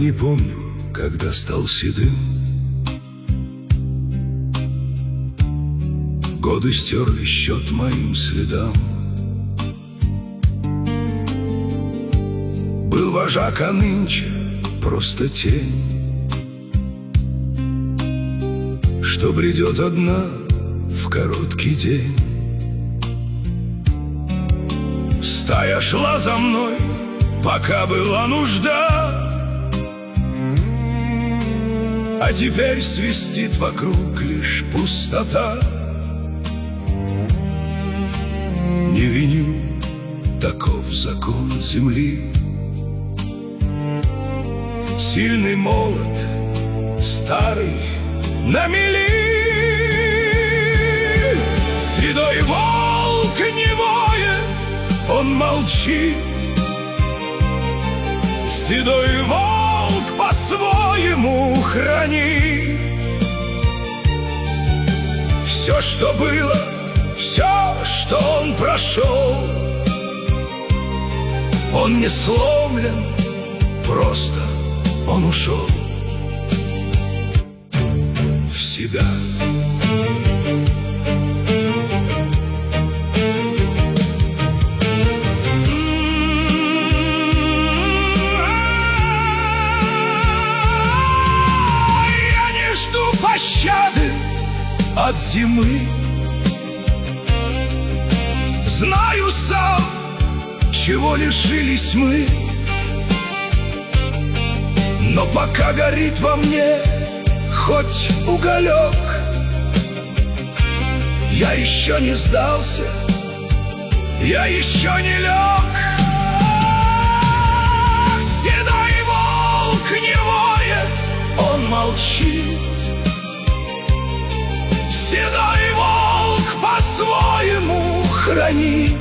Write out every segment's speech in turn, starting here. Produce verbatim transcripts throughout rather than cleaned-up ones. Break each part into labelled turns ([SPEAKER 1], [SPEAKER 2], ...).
[SPEAKER 1] не помню, когда стал седым. Годы стерли счет моим следам. Был вожак, а нынче просто тень, что бредет одна в короткий день. Стая шла за мной, пока была нужда, а теперь свистит вокруг лишь пустота. Не виню, таков закон земли. Сильный молод, старый на мели. Седой волк не воет, он молчит. Седой волк по-своему хранит все, что было, все, что он прошел. Он не сломлен, просто он ушел в себя. Я не жду пощады от зимы. Знаю сам, чего лишились мы. Но пока горит во мне хоть уголек, я еще не сдался, я еще не лег. Седой волк не воет, он молчит. Седой волк по-своему хранит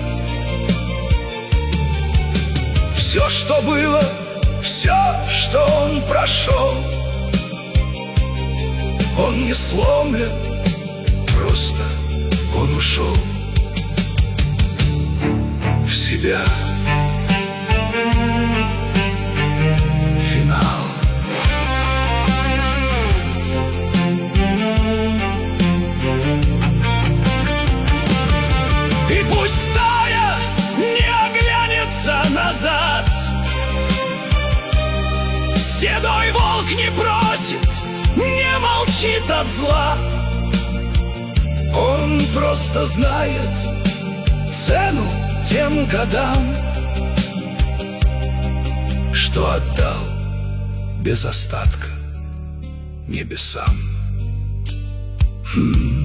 [SPEAKER 1] все, что было, все, что он прошел. Он не сломлен, просто он ушел в себя. Финал. И пусть стая не оглянется назад. Седой волк не просит, не молчит от зла. Он просто знает цену тем годам, что отдал без остатка небесам. Хм.